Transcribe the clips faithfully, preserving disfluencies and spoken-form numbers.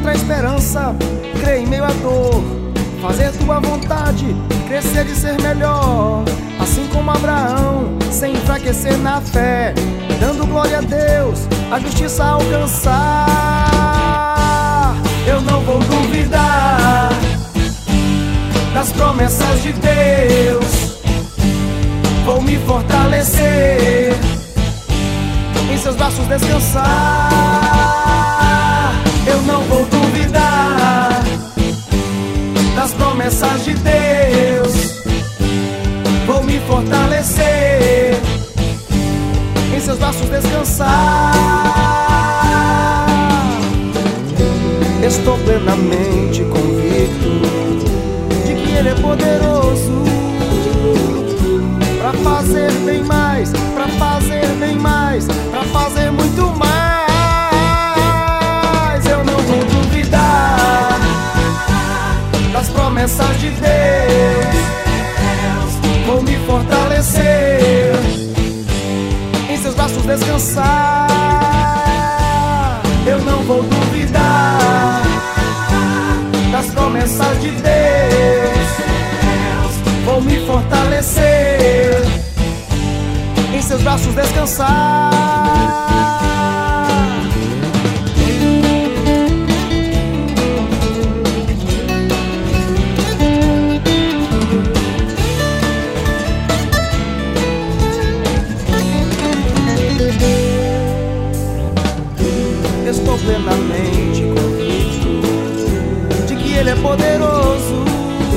encontrar esperança, crer em meio à dor, fazer tua vontade, crescer e ser melhor. Assim como Abraão, sem enfraquecer na fé, dando glória a Deus, a justiça alcançar. Eu não vou duvidar das promessas de Deus, vou me fortalecer, em seus braços descansar. Eu não vou duvidar das promessas de Deus, vou me fortalecer, em seus braços descansar. Estou plenamente convicto de que Ele é poderoso pra fazer bem mais, pra fazer bem mais, pra fazer muito mais. Eu não vou duvidar das promessas de Deus, vou me fortalecer, em seus braços descansar. Eu não vou duvidar das promessas de Deus, vou me fortalecer, em seus braços descansar. Estou plenamente convicto de que Ele é poderoso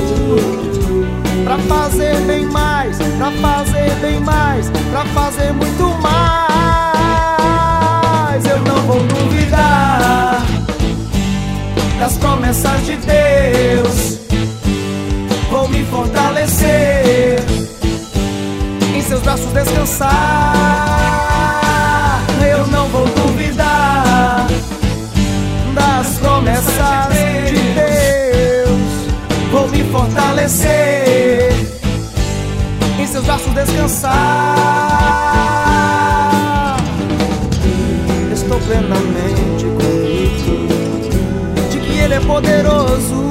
pra fazer bem mais, pra fazer bem mais, pra fazer muito mais. Eu não vou duvidar das promessas de Deus, vou me fortalecer, em seus braços descansar. Eu não vou duvidar das promessas de Deus, vou me fortalecer, em seus braços descansar. Estou plenamente convicto de que Ele é poderoso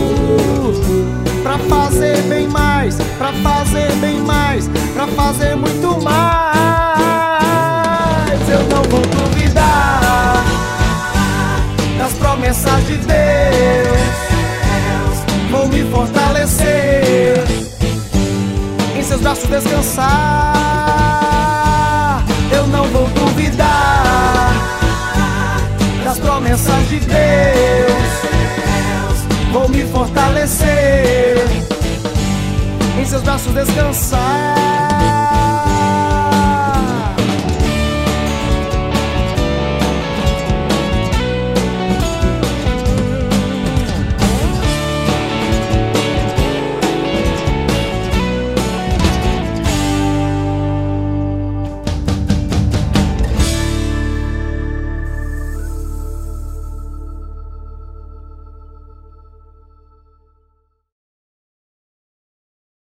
pra fazer bem mais, pra fazer bem mais, pra fazer muito mais. Eu não vou duvidar das promessas de Deus, vou me fortalecer, em seus braços descansar. Eu não vou duvidar das promessas de Deus, vou me fortalecer, em seus braços descansar.